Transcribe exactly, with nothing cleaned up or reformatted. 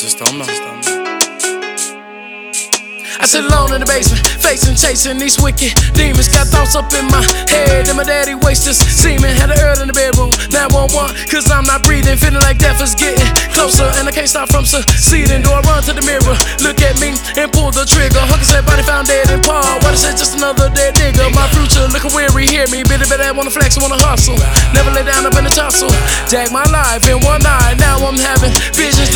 just don't know. I sit alone in the basement, facing, chasing these wicked demons. Got thoughts up in my head, and my daddy wastes his semen. Had a earth in the bedroom, nine one one, cause I'm not breathing. Feeling like death is getting closer, and I can't stop from succeeding. Do I run to the mirror, look at me, and pull the trigger? Hunker said body found dead in Paul. What is it, just another dead nigga? My future looking weary, hear me. Bitty bitty, I wanna flex, I wanna hustle. Never lay down up in the tussle. Jack my life in one eye, now I'm having visions.